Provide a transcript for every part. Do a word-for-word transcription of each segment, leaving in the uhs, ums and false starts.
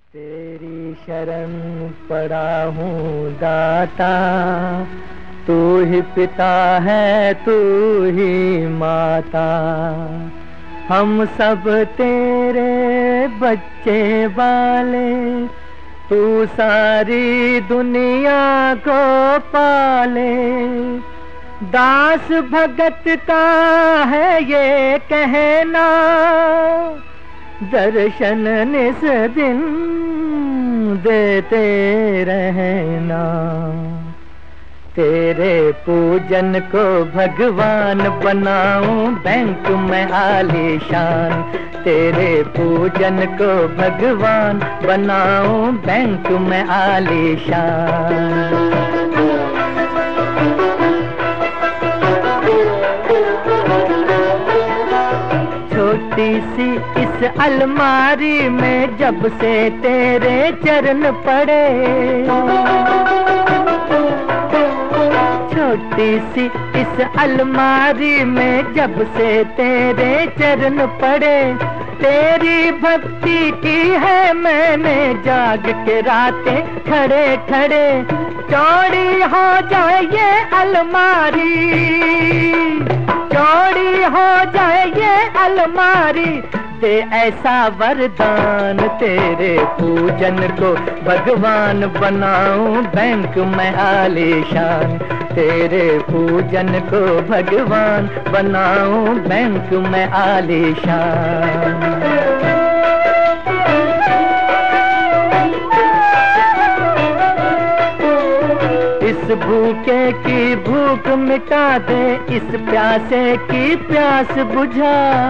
तेरी शरण पड़ा हूँ दाता, तू ही पिता है तू ही माता, हम सब तेरे बच्चे वाले, तू सारी दुनिया को पाले। दास भगत का है ये कहना, दर्शन निस दिन देते रहना। तेरे पूजन को भगवान बनाऊं बैंक में आलीशान, तेरे पूजन को भगवान बनाऊं बैंक में आलीशान। छोटी सी इस अलमारी में जब से तेरे चरण पड़े, छोटी सी इस अलमारी में जब से तेरे चरण पड़े, तेरी भक्ति की है मैंने जाग के रातें खड़े खड़े। चौड़ी हो जाए ये अलमारी, चौड़ी हो जाए ये अलमारी, दे ऐसा वरदान तेरे पूजन को भगवान बनाऊं बैंक में आलीशान, तेरे पूजन को भगवान बनाऊं बैंक में आलीशान। इस भूखे की भूख मिटा दे, इस प्यासे की प्यास बुझा,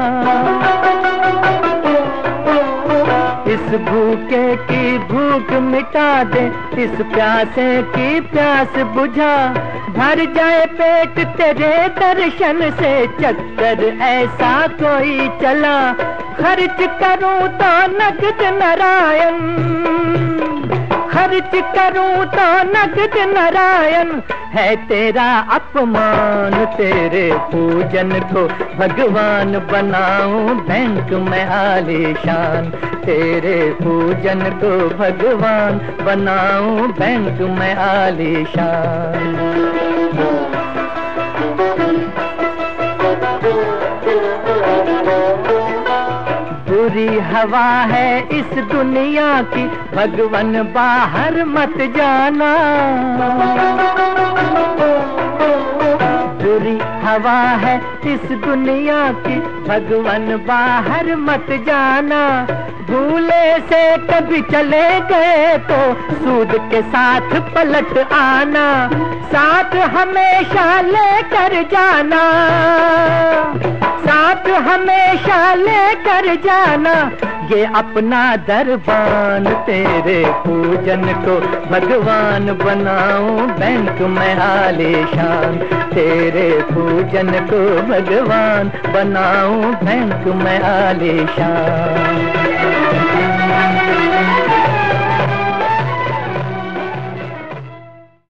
इस भूखे की भूख मिटा दे, इस प्यासे की प्यास बुझा। भर जाए पेट तेरे दर्शन से, चक्कर ऐसा कोई चला, खर्च करूं तो नगद नारायण, खर्च करूं तो नगद नारायण। है तेरा अपमान तेरे पूजन को भगवान बनाऊं बैंक में आलीशान, तेरे पूजन को भगवान बनाऊं बैंक में आलीशान। बुरी हवा है इस दुनिया की, भगवन बाहर मत जाना, बुरी हवा है इस दुनिया की, भगवन बाहर मत जाना। भूले से कभी चले गए तो सूद के साथ पलट आना, साथ हमेशा लेकर जाना, साथ हमेशा लेकर जाना। ये अपना दरबान तेरे पूजन को भगवान बनाऊं बैंक में आलीशान, तेरे पूजन को भगवान बनाऊं बैंक में आलीशान।